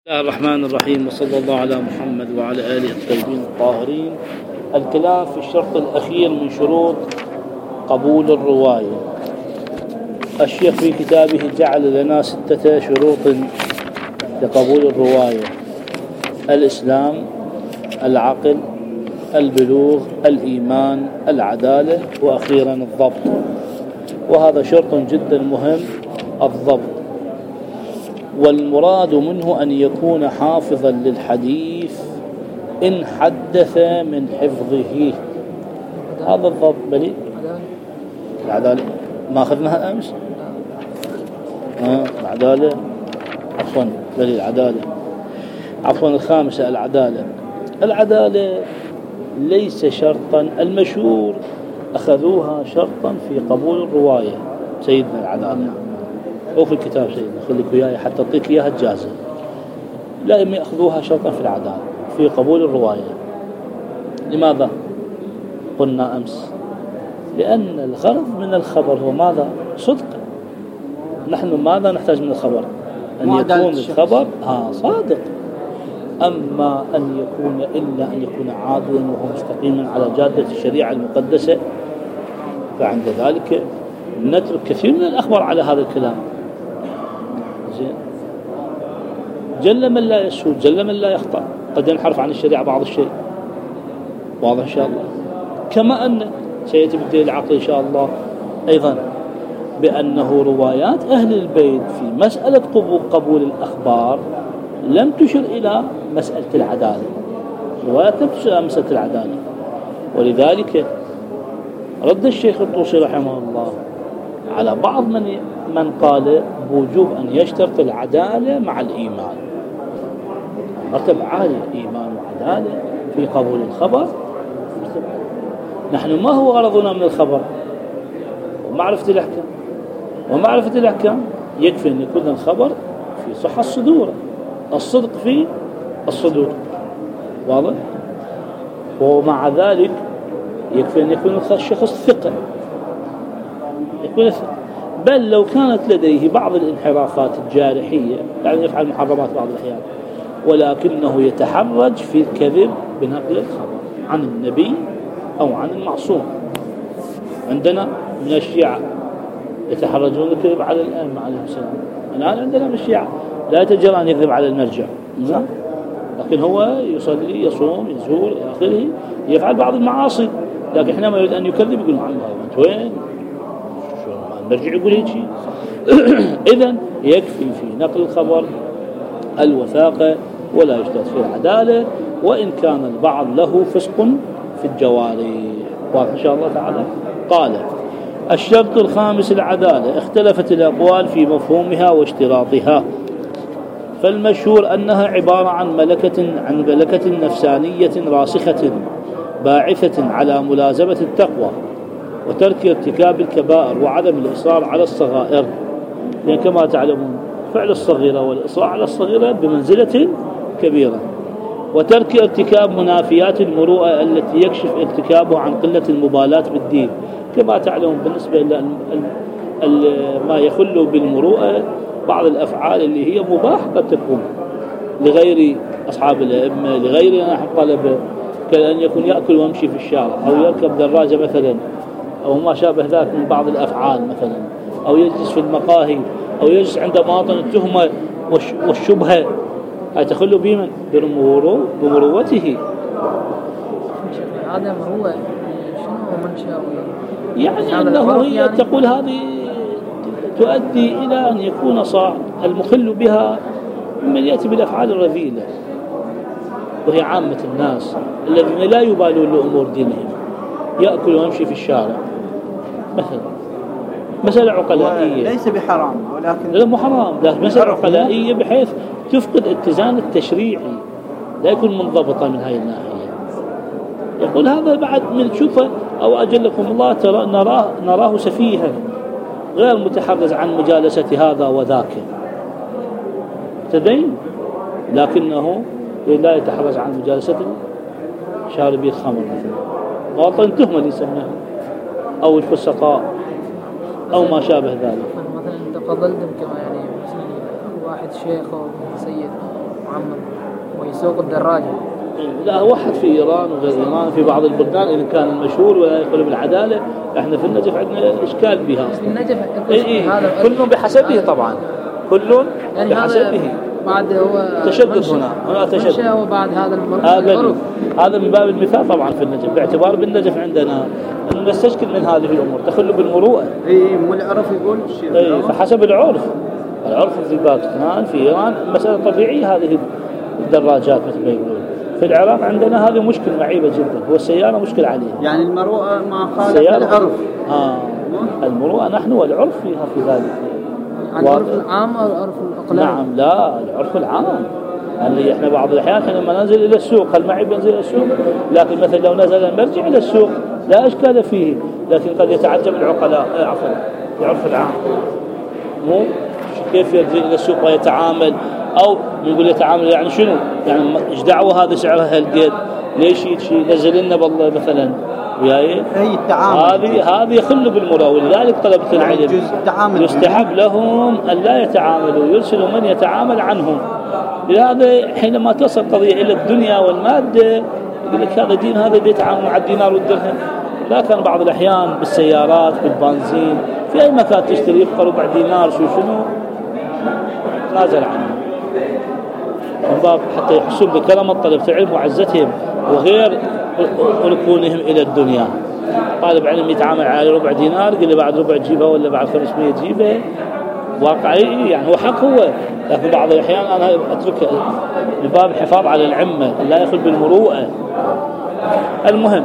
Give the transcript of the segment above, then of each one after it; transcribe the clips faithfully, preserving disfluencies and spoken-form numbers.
بسم الله الرحمن الرحيم، وصلى الله على محمد وعلى آله الطيبين الطاهرين. الكلام في الشرط الأخير من شروط قبول الرواية. الشيخ في كتابه جعل لنا ستة شروط لقبول الرواية: الإسلام، العقل، البلوغ، الإيمان، العدالة، وأخيرا الضبط. وهذا شرط جدا مهم، الضبط. والمراد منه أن يكون حافظا للحديث إن حدث من حفظه. هذا الضبط. بلي العدالة ما أخذناها أمس. آه العدالة عفوا بلي العدالة عفوا الخامسة العدالة. العدالة ليس شرطا، المشهور أخذوها شرطا في قبول الرواية. سيدنا العدالة أو في الكتاب سيدنا خليك وياي حتى أعطيك إياها الجازة. لا يأخذوها شرطا في العدالة في قبول الرواية. لماذا؟ قلنا أمس لأن الغرض من الخبر هو ماذا؟ صدق. نحن ماذا نحتاج من الخبر؟ أن يكون الخبر ها صادق. أما أن يكون إلا أن يكون عادلا وهو مستقيما على جادة الشريعة المقدسة، فعند ذلك نترك كثير من الأخبار على هذا الكلام. جل من لا يسهو، جل من لا يخطأ، قد ينحرف عن الشريعة بعض الشيء. واضح إن شاء الله. كما أن سيأتي بالدليل العقل إن شاء الله أيضا بأنه روايات أهل البيت في مسألة قبول الأخبار لم تشر إلى مسألة العدالة. روايات لم تشر إلى مسألة العدالة، ولذلك رد الشيخ الطوسي رحمه الله على بعض من من قال بوجوب أن يشترط العدالة مع الإيمان. مرتبة عالية، إيمان وعدالة في قبول الخبر. نحن ما هو غرضنا من الخبر؟ ومعرفة الأحكام. ومعرفة الأحكام يكفي أن يكون الخبر في صحة الصدور، الصدق في الصدور. واضح؟ ومع ذلك يكفي أن يكون الشخص ثقة، يكون ثقة. بل لو كانت لديه بعض الانحرافات الجارحية، يعني يفعل محرمات بعض الأحيان، ولكنه يتحرج في الكذب بنقل الخبر عن النبي أو عن المعصوم. عندنا من الشيعة يتحرجون الكذب على الأئمة عليهم السلام. الآن عندنا من الشيعة لا يتجرأ أن يكذب على المرجع، لكن هو يصلي يصوم يزور إلى آخره، يفعل بعض المعاصي، لكن حينما يريد أن يكذب يقول عن أنت وين؟ المرجع يقول هيك شيء. إذن يكفي في نقل الخبر الوثاقة ولا يشترط في العدالة، وإن كان البعض له فسق في الجوارح. وإن شاء الله تعالى قال: الشرط الخامس العدالة. اختلفت الأقوال في مفهومها واشتراطها، فالمشهور أنها عبارة عن ملكة عن ملكة نفسانية راسخة باعثة على ملازمة التقوى وترك ارتكاب الكبائر وعدم الإصرار على الصغائر. لأن كما تعلمون فعل الصغيرة والإصرار على الصغيرة بمنزلة كبيرة، وترك ارتكاب منافيات المروءة التي يكشف ارتكابه عن قلة المبالاة بالدين. كما تعلمون بالنسبة لما يخل بالمروءة بعض الأفعال اللي هي مباح قد تكون لغير أصحاب الأئمة، لغير نحن طلبة، كأن يكون يأكل ويمشي في الشارع، أو يركب دراجة مثلا، أو ما شابه ذلك من بعض الأفعال مثلا، أو يجلس في المقاهي، أو يجلس عند مواطن التهمة والشبهة. هاي تخلوا بمن؟ بمروته. هذا هو شنو منشأ؟ يعني أنه هي يعني تقول هذه تؤدي إلى أن يكون صاع المخل بها من يأتي بالأفعال الرذيلة، وهي عامة الناس الذين لا يبالون لأمور دينهم، يأكل ويمشي في الشارع مثلا. مسألة عقلائية ليس بحرام، ولكن لا مو حرام، لكن مسألة عقلائية بحيث تفقد اتزان التشريعي، لا يكون منضبطا من هاي الناحية. يقول هذا بعد من شوفه أو أجلكم الله ترى نراه نراه سفيها غير متحرز عن مجالسة هذا وذاك، تدين، لكنه لا يتحرز عن مجالسة شاربي الخمر مثلا، مواطن تهمة اللي يسميها، أو الفسقاء أو ما شابه ذلك. مثلا تفضلتم كما يعني واحد شيخ أو سيد سوق الدراجة. لا واحد في إيران وغير إيران في بعض البلدان إن كان المشهور ولا يقول بالعدالة. إحنا في النجف عندنا إشكال بها أصلا. النجف إيه إيه كل بحسبه طبعا كل يعني بحسبه. بعد هو تشدد هنا هنا تشدد. هو بعد هذا المرض هذا من باب المثال طبعا في النجف باعتبار بالنجف عندنا نستشكل من هذه الأمور تخل بالمروءة. إيه مو العرف يقول الشيء. إيه فحسب العرف العرف في باكستان في إيران مسألة طبيعية هذه الدراجات مثل ما يقولون. في العراق عندنا هذه مشكلة معيبة جدا. هو السيارة مشكلة عليه. يعني المروءة ما خالف العرف. آه المروءة نحن والعرف فيها في ذلك. العرف العام أو العرف الأقلام؟ نعم لا العرف العام. اللي احنا بعض الأحيان لما ننزل إلى السوق هل معي بنزل إلى السوق لكن مثلا لو نزل نرجع إلى السوق لا إشكال فيه لكن قد يتعجب العقلاء عفوا العرف العام مو كيف يرجع إلى السوق ويتعامل أو يقول يتعامل يعني شنو يعني إيش دعوة هذا سعرها هالقد ليش شيء نزل لنا بالله مثلا وياي هي التعامل هذه هذه يخل بالمروءة ولذلك طلبة العلم يستحب لهم أن لا يتعاملوا يرسلوا من يتعامل عنهم. لهذا حينما تصل قضية إلى الدنيا والمادة يقول لك هذا دين هذا يتعامل مع الدينار والدرهم. لكن بعض الأحيان بالسيارات بالبنزين في أي مكان تشتري يبقى ربع دينار شو شنو نازل عنه من باب حتى يحسون بكرامة طلبة العلم وعزتهم وغير ركونهم إلى الدنيا. طالب علم يتعامل على ربع دينار قال لي بعد ربع جيبه ولا بعد خمسمية جيبه واقعي يعني هو حق هو لكن بعض الأحيان أنا أتركه لباب الحفاظ على العمة لا يخل بالمروءة. المهم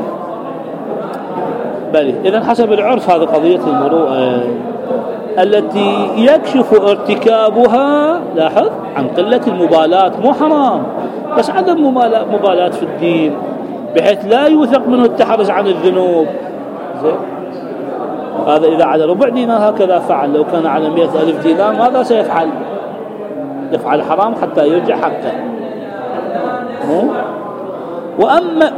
بلي إذن حسب العرف هذه قضية المروءة التي يكشف ارتكابها لاحظ عن قلة المبالاة مو حرام بس عدم مبالاة في الدين بحيث لا يوثق منه التحرز عن الذنوب. زين هذا إذا على ربع دينار هكذا فعل لو كان على مئة ألف دينار ماذا سيفعل يفعل حرام حتى يرجع حقه. وأما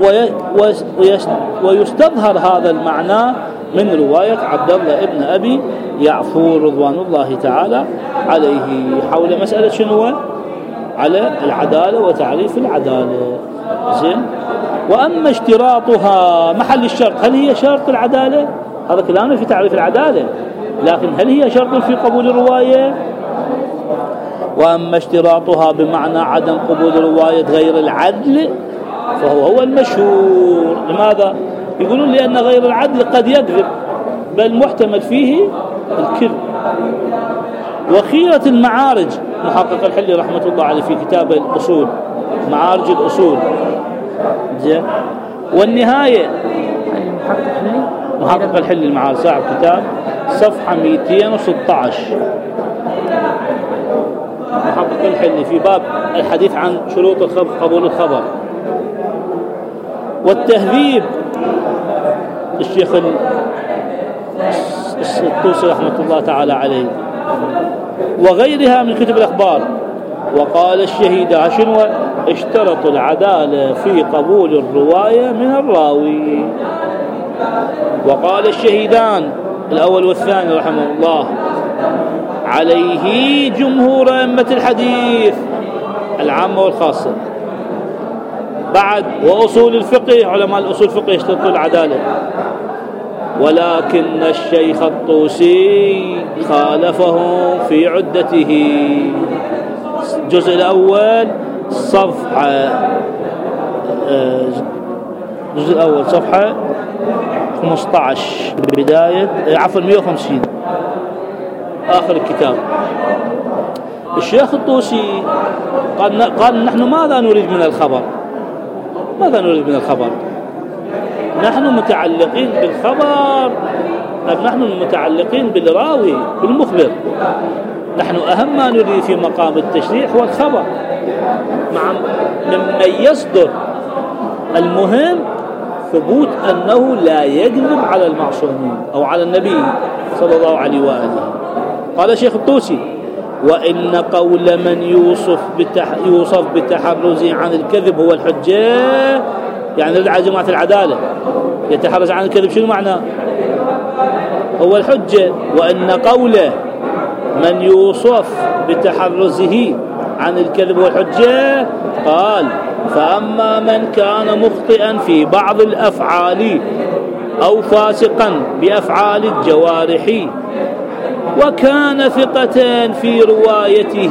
ويستظهر هذا المعنى من رواية عبد الله ابن أبي يعفور رضوان الله تعالى عليه حول مسألة شنو على العدالة وتعريف العدالة. زين وأما اشتراطها محل الشرط هل هي شرط العدالة هذا كلامه في تعريف العدالة لكن هل هي شرط في قبول الرواية. وأما اشتراطها بمعنى عدم قبول رواية غير العدل فهو هو المشهور. لماذا يقولون لأن غير العدل قد يكذب بل محتمل فيه الكذب. وخيرة المعارج محقق الحلي رحمة الله عليه في كتاب الأصول معارج الأصول زين والنهاية محقق الحلي المعارج صاحب كتاب صفحة مئتين وستة عشر محقق الحلي في باب الحديث عن شروط الخبر قبول الخبر. والتهذيب الشيخ الطوسي رحمة الله تعالى عليه وغيرها من كتب الأخبار. وقال الشهيد شنو اشترطوا العدالة في قبول الرواية من الراوي. وقال الشهيدان الأول والثاني رحمه الله عليه جمهور أئمة الحديث العامة والخاصة. بعد وأصول الفقه علماء الأصول الفقه يشترطوا العدالة ولكن الشيخ الطوسي خالفهم في عدته. الجزء الأول صفحة الجزء الأول صفحة خمسة عشر بداية عفوا مئة وخمسين آخر الكتاب. الشيخ الطوسي قال قال نحن ماذا نريد من الخبر ماذا نريد من الخبر نحن متعلقين بالخبر نحن متعلقين بالراوي بالمخبر. نحن أهم ما نريد في مقام التشريع هو الخبر مع ممن يصدر. المهم ثبوت أنه لا يكذب على المعصومين أو على النبي صلى الله عليه وآله. قال الشيخ الطوسي وإن قول من يوصف بتح يوصف بتحرزه عن الكذب هو الحجة يعني رجع جماعة العدالة يتحرز عن الكذب شنو معناه هو الحجة. وإن قوله من يوصف بتحرزه عن الكذب والحجة. قال فأما من كان مخطئا في بعض الأفعال أو فاسقا بأفعال الجوارح وكان ثقة في روايته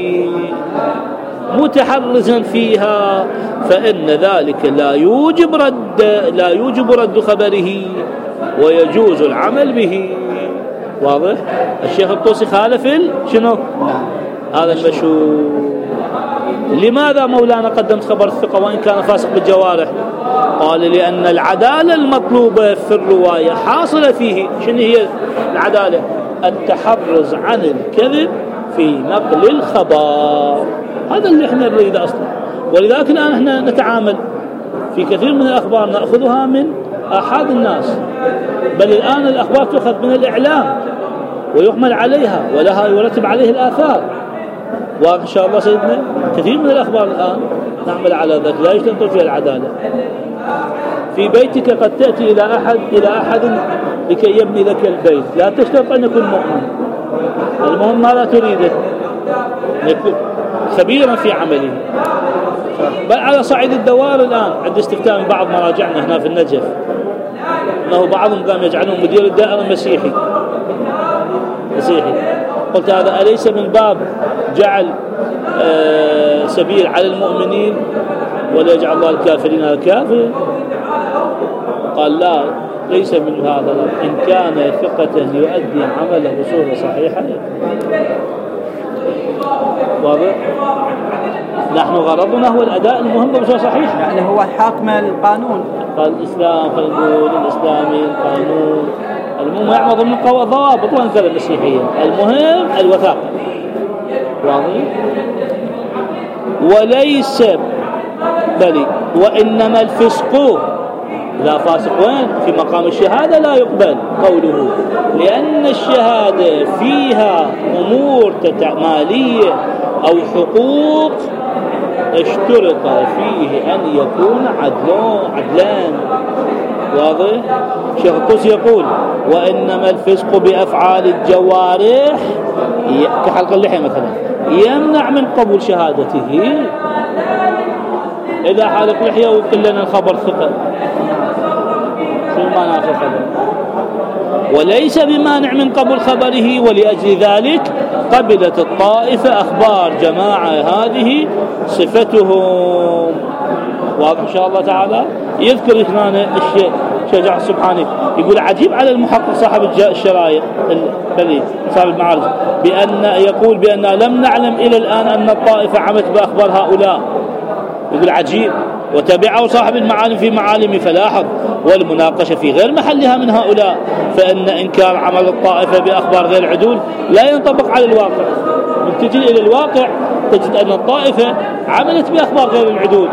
متحرزا فيها فإن ذلك لا يوجب رد لا يوجب رد خبره ويجوز العمل به. واضح؟ الشيخ الطوسي خالف شنو؟ هذا المشهور. لماذا مولانا قدمت خبر الثقة وإن كان فاسق بالجوارح؟ قال لأن العدالة المطلوبة في الرواية حاصلة فيه. شنو هي العدالة؟ التحرز عن الكذب في نقل الخبر. هذا اللي احنا نريده أصلا. ولذلك الآن احنا نتعامل في كثير من الأخبار نأخذها من أحد الناس، بل الآن الأخبار تأخذ من الإعلام ويحمل عليها ولها يرتب عليه الآثار. وإن شاء الله سيدنا كثير من الأخبار الآن نعمل على ذلك، لا يشترط فيها العدالة. في بيتك قد تأتي إلى أحد إلى أحد لكي يبني لك البيت، لا تشترط أن يكون مؤمن، المهم ماذا تريده، يكون خبيرا في عمله. بل على صعيد الدوار الآن عند استفتاء من بعض مراجعنا هنا في النجف أنه بعضهم قام يجعلهم مدير الدائرة مسيحي مسيحي قلت هذا أليس من باب جعل آه سبيل على المؤمنين ولا يجعل الله الكافرين على الكافر؟ قال لا، ليس من هذا، إن كان ثقة يؤدي عمله بصورة صحيحة. واضح؟ نحن غرضنا هو الأداء المهم بصورة صحيحة، يعني هو حاكم القانون. قال الإسلام فنقول الإسلامي القانون، المهم يعمل ضمن ضوابط وانزل المسيحية، المهم الوثاقة. واضح؟ وليس بل وإنما الفسق، لا فاسق وين؟ في مقام الشهادة لا يقبل قوله، لأن الشهادة فيها أمور مالية أو حقوق اشترط فيه أن يكون عدلان عدلان. واضح؟ شيخ الطوسي يقول وإنما الفسق بأفعال الجوارح كحلق اللحية مثلا يمنع من قبول شهادته. إذا حلق لحية ويقول لنا الخبر ثقة، شو معنى الخبر؟ وليس بمانع من قبول خبره، ولأجل ذلك قبلت الطائفة أخبار جماعة هذه صفتهم. واضح إن شاء الله تعالى. يذكر هنا الشيء شجاع سبحانه يقول عجيب على المحقق صاحب الشرايع البليد صاحب المعارج بأن يقول بأن لم نعلم إلى الآن أن الطائفة عمت بأخبار هؤلاء. يقول عجيب. وتبعه صاحب المعالم في معالم فلاحظ والمناقشة في غير محلها من هؤلاء، فإن إنكار عمل الطائفة بأخبار غير عدول لا ينطبق على الواقع. من تجي إلى الواقع تجد أن الطائفة عملت بأخبار غير العدول.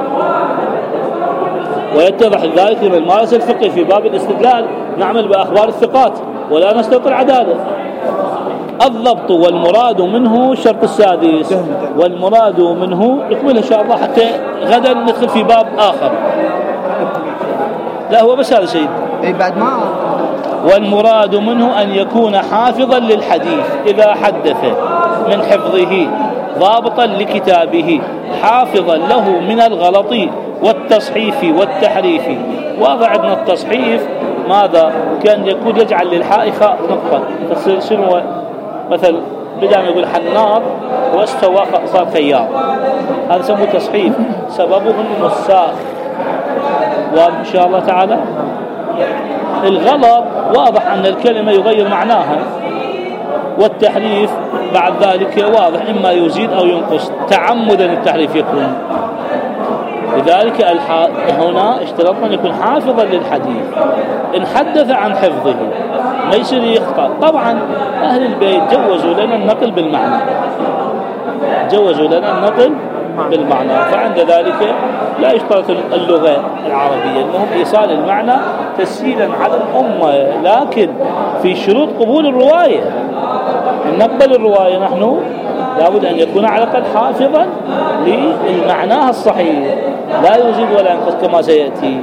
ويتضح ذلك لمن مارس الفقه في باب الاستدلال نعمل بأخبار الثقات ولا نستطيع العدالة. الضبط والمراد منه الشرط السادس، والمراد منه يكمل إن شاء الله حتى غدا ندخل في باب آخر. لا هو بس هذا شيء. أي بعد ما. والمراد منه أن يكون حافظا للحديث إذا حدث من حفظه ضابطا لكتابه حافظا له من الغلط والتصحيف والتحريف. واضع عندنا التصحيف ماذا كان يكون يجعل للحاء خاء نقطة تصير شنو مثل بدأ ما يقول حناط واستوى صار خيار، هذا يسموه تصحيف سببه النساخ. واضح إن شاء الله تعالى. الغلط واضح أن الكلمة يغير معناها، والتحريف بعد ذلك واضح إما يزيد أو ينقص، تعمدا التحريف يكون. لذلك الح... هنا اشترطنا أن يكون حافظا للحديث، إن حدث عن حفظه ما يصير يخطأ. طبعا أهل البيت جوزوا لنا النقل بالمعنى، جوزوا لنا النقل بالمعنى، فعند ذلك لا يشترط اللغة العربية، المهم إيصال المعنى تسهيلا على الأمة. لكن في شروط قبول الرواية إن نقبل الرواية نحن لابد أن يكون على الأقل حافظا للمعنى الصحيح لا يزيد ولا ينقص كما سيأتي،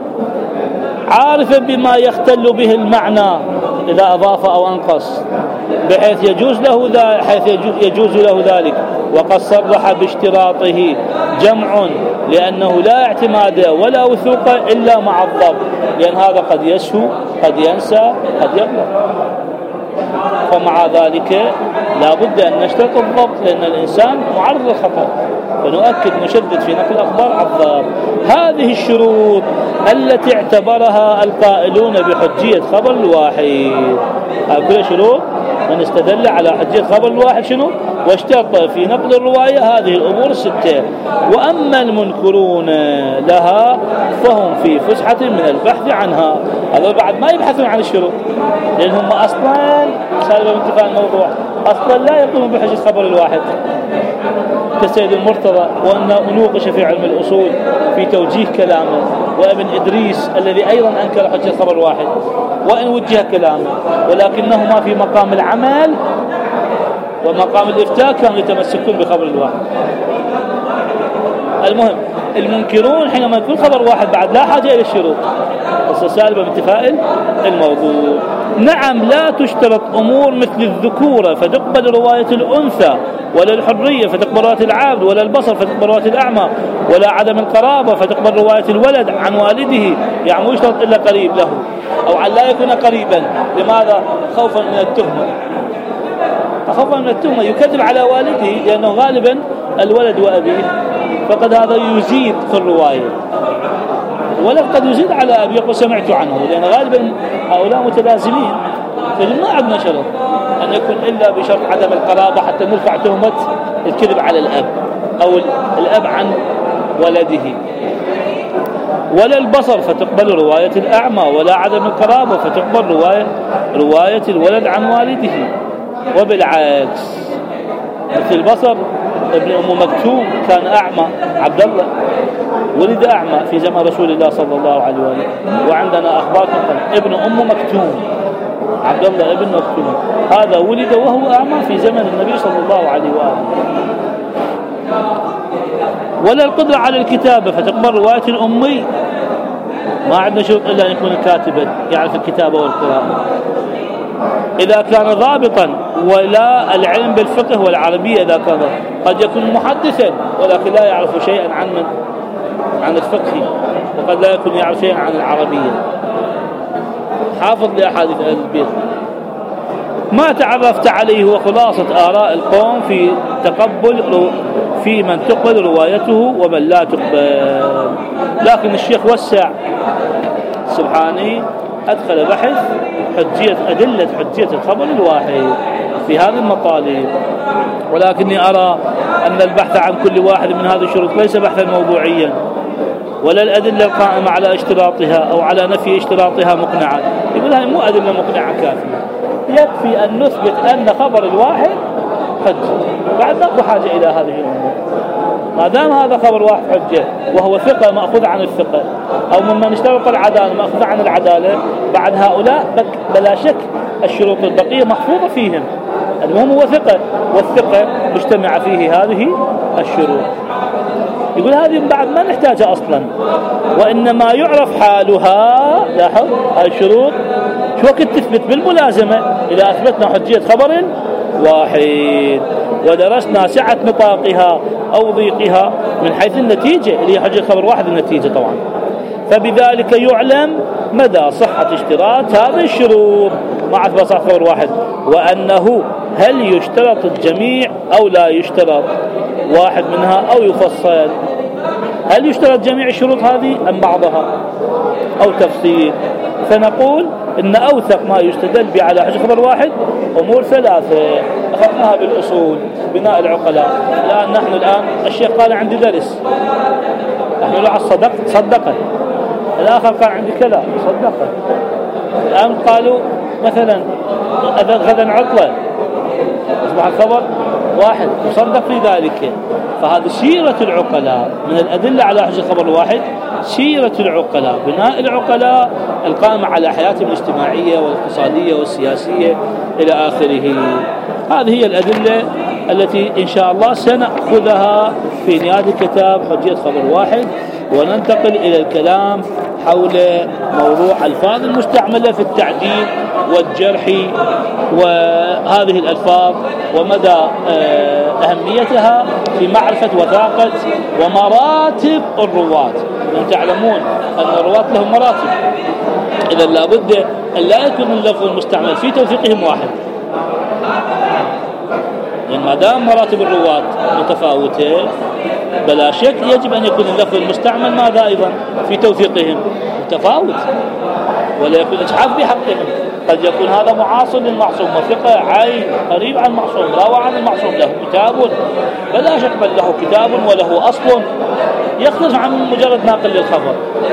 عارفا بما يختل به المعنى إذا أضاف أو أنقص، بحيث يجوز له ذلك حيث يجوز له ذلك وقد صرح باشتراطه جمع لأنه لا اعتماد ولا وثوق إلا مع الضبط، لأن هذا قد يسهو قد ينسى قد يغلط، ومع ذلك لا بد أن نشترط الضبط لأن الإنسان معرض للخطأ، فنؤكد نشدد في نقل الأخبار على الضبط. هذه الشروط التي اعتبرها القائلون بحجية خبر الواحد، هذه كل شروط من استدل على حجية خبر الواحد شنو؟ واشترط في نقل الرواية هذه الأمور الستة. وأما المنكرون لها فهم في فسحة من البحث عنها، هذا بعد ما يبحثون عن الشروط، لأنهم أصلا سالبا من انتفاء الموضوع أصلا لا يقومون بحجية خبر الواحد كالسيد المرتضى، وأن نوقش في علم الأصول في توجيه كلامه، وابن إدريس الذي أيضا أنكر حجية خبر الواحد وإن وجه كلامه، ولكنهما في مقام العمل ومقام الإفتاء كانوا يتمسكون بخبر الواحد. المهم المنكرون حينما يكون خبر واحد بعد لا حاجة إلى الشروط، بس سالبة من انتفاء الموضوع. نعم لا تشترط أمور مثل الذكورة فتقبل رواية الأنثى، ولا الحرية فتقبل رواية العبد، ولا البصر فتقبل رواية الأعمى، ولا عدم القرابة فتقبل رواية الولد عن والده، يعني مو يشترط إلا قريب له أو عن لا يكون قريبا. لماذا؟ خوفا من التهمة، خوفا من التهمة يكذب على والده، لأنه غالبا الولد وأبيه، فقد هذا يزيد في الرواية. ولد قد يزيد على أبي يقول سمعت عنه، لأن غالبا هؤلاء متلازمين، فلما عندنا شرط أن يكون إلا بشرط عدم القرابة حتى نرفع تهمة الكذب على الأب أو الأب عن ولده. ولا البصر فتقبل رواية الأعمى، ولا عدم القرابة فتقبل رواية رواية الولد عن والده. وبالعكس مثل البصر ابن أم مكتوم كان أعمى، عبد الله ولد أعمى في زمن رسول الله صلى الله عليه وآله، وعندنا أخبار ابن أم مكتوم عبد الله ابن مكتوم هذا ولد وهو أعمى في زمن النبي صلى الله عليه وآله. ولا القدرة على الكتابة فتقبل رواية الأمي، ما عندنا شرط إلا أن يكون كاتبا يعرف الكتابة والقراءة. إذا كان ضابطا، ولا العلم بالفقه والعربية إذا كان قد يكون محدثا ولكن لا يعرف شيئا عن من عن الفقه، وقد لا يكون يعرف شيئا عن العربية، حافظ لأحاديث أهل البيت. ما تعرفت عليه هو خلاصة آراء القوم في تقبل في من تقبل روايته ومن لا تقبل. لكن الشيخ وسع سبحانه أدخل بحث حجية أدلة حجية الخبر الواحد في هذه المطالب، ولكني أرى أن البحث عن كل واحد من هذه الشروط ليس بحثا موضوعيا، ولا الأدلة القائمة على اشتراطها أو على نفي اشتراطها مقنعة. يقول هذه مو أدلة مقنعة كافية، يكفي أن نثبت أن خبر الواحد حجة، بعد نقض حاجة إلى هذه الأمور. ما دام هذا خبر واحد حجة وهو ثقة مأخوذ عن الثقة، أو ممن اشترط العدالة مأخوذ عن العدالة، بعد هؤلاء بلا شك الشروط البقية محفوظة فيهم. المهم هو ثقة، والثقة مجتمع فيه هذه الشروط. يقول هذه بعد ما نحتاجها أصلا، وإنما يعرف حالها. لاحظ هذه الشروط شو وقت تثبت بالملازمة إذا أثبتنا حجية خبر واحد ودرسنا سعة نطاقها أو ضيقها من حيث النتيجة اللي هي حجية خبر واحد النتيجة طبعا، فبذلك يعلم مدى صحة اشتراط هذه الشروط مع إثبات صحة خبر واحد، وأنه هل يشترط الجميع أو لا يشترط واحد منها أو يفصل. هل يشترط جميع الشروط هذه أم بعضها أو تفصيل؟ فنقول إن أوثق ما يستدل به على حجة خبر واحد أمور ثلاثة أخذناها بالأصول بناء العقلاء. الآن نحن الآن الشيخ قال عندي درس، نحن نقول صدق صدقه، الآخر قال عندي كذا صدقه. الآن قالوا مثلا غدا عطلة، أصبح الخبر واحد مصدق في ذلك. فهذه سيرة العقلاء من الأدلة على حجة خبر واحد، سيرة العقلاء بناء العقلاء القائمة على حياتهم الاجتماعية والاقتصادية والسياسية إلى آخره. هذه هي الأدلة التي إن شاء الله سنأخذها في نهاية كتاب حجية خبر واحد، وننتقل إلى الكلام حول موضوع الألفاظ المستعملة في التعديل والجرح وهذه الألفاظ ومدى أهميتها في معرفة وثاقة ومراتب الرواة. أنتم تعلمون أن الرواة لهم مراتب، إذا لابد أن لا يكون اللفظ المستعمل في توثيقهم واحد، لأن ما دام مراتب الرواة متفاوتة بلا شك يجب أن يكون اللفظ المستعمل ماذا أيضا في توثيقهم متفاوت، ولا يكون إجحاف بحقهم. قد يكون هذا معاصر للمعصوم وثقة عين قريب عن المعصوم، روى عن المعصوم، له كتاب بلا شك بل له كتاب وله أصل يختلف عن مجرد ناقل للخبر،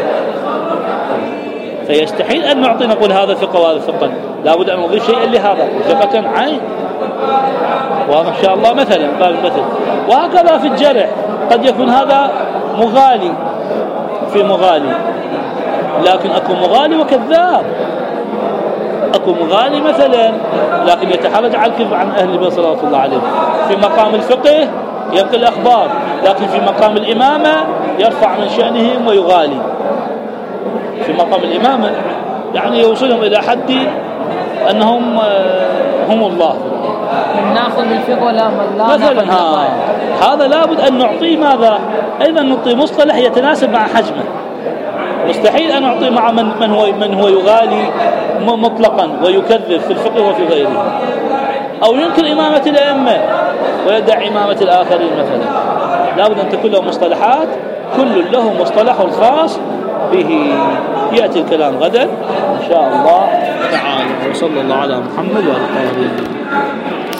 فيستحيل أن نعطي نقول هذا ثقة وهذا ثقة، لابد أن نضيف شيئا لهذا ثقة عين. وهذا إن شاء الله مثلا باب المثل. وهكذا في الجرح قد يكون هذا مغالي في مغالي، لكن أكو مغالي وكذاب، أكو مغالي مثلا لكن يتحرج على الكذب عن أهل البيت صلى الله عليه. في مقام الفقه ينقل الأخبار، لكن في مقام الإمامة يرفع من شأنهم ويغالي. في مقام الإمامة يعني يوصلهم إلى حد أنهم هم الله. ناخذ بالفقه ولا لا مثلا ها هذا لابد أن نعطيه ماذا أيضا نعطي مصطلح يتناسب مع حجمه. مستحيل أن نعطي مع من من هو من هو يغالي مطلقا ويكذب في الفقه وفي غيره، أو ينكر إمامة الأئمة ويدعي إمامة الآخرين مثلا. لابد أن تكون له مصطلحات كل له مصطلح خاص به. يأتي الكلام غدا إن شاء الله تعالى. وصلى الله على محمد وعلى آله.